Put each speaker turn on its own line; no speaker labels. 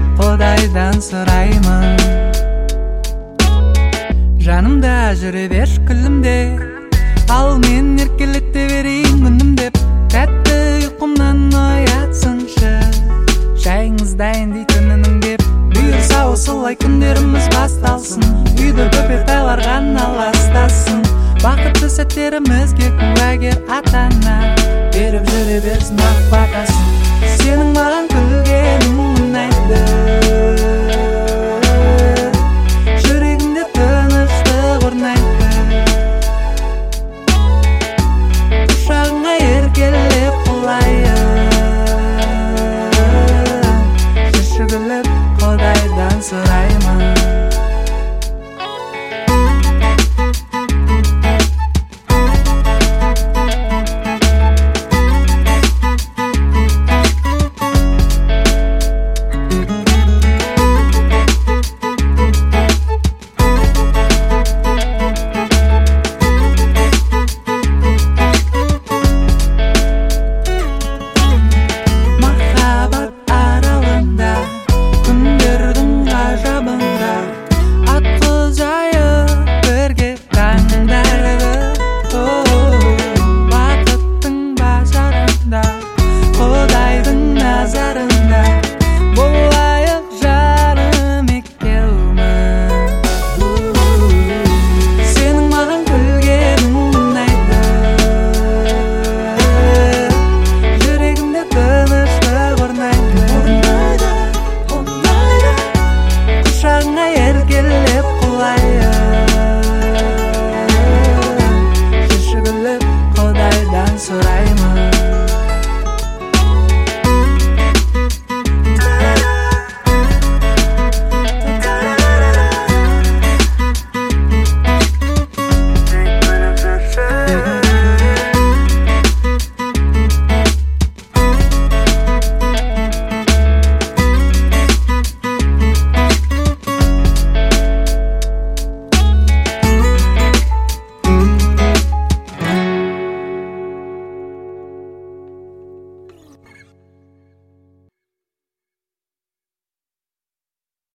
Құдайдан сұраймын, жанымда жүре бер күлімде, ал мен еркелете берейін күнім деп. Тәтті ұйқымнан оятсыншы, шайыңыз дайын дейтінінің деп. Бұйырса осылай күндеріміз басталсын, үйді бөпет айлар ғана ластасын. Бақытты сәттерімізге куәгер ата-ана беріп жүре берсін ақ батасын. Сенің маған күлгенің